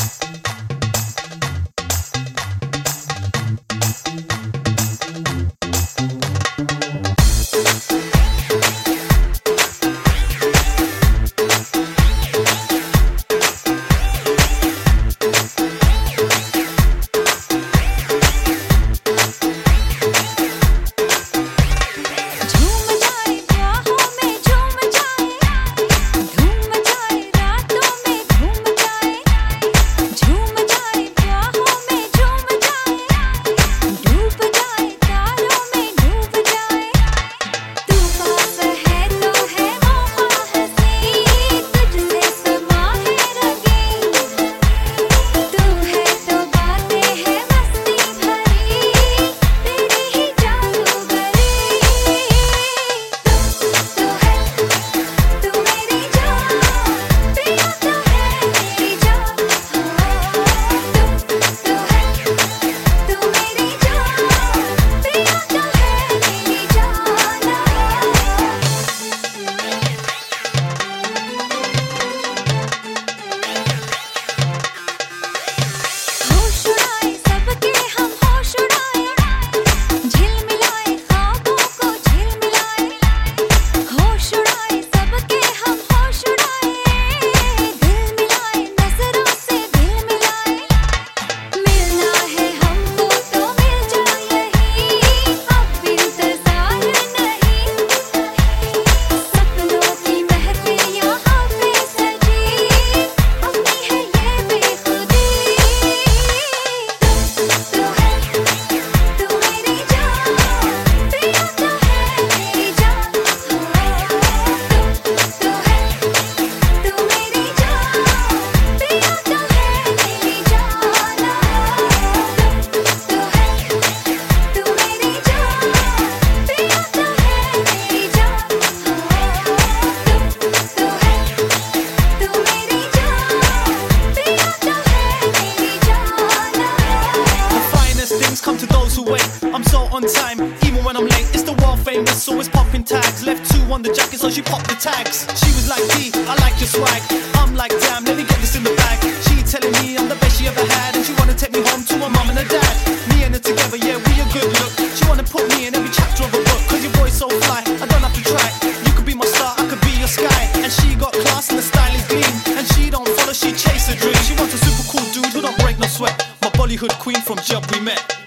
on time, even when I'm late. It's the world famous, always popping tags. Left 2 on the jacket, so she popped the tags. She was like, D, I like your swag. I'm like, damn, let me get this in the bag. She telling me I'm the best she ever had, and she wanna take me home to her mum and her dad. Me and her together, yeah, we a good look. She wanna put me in every chapter of a book, cause your boy's so fly, I don't have to try. You could be my star, I could be your sky. And she got class and the style is clean, and she don't follow, she chase her dream. She wants a super cool dude who don't break no sweat. My Bollywood queen from jump we met.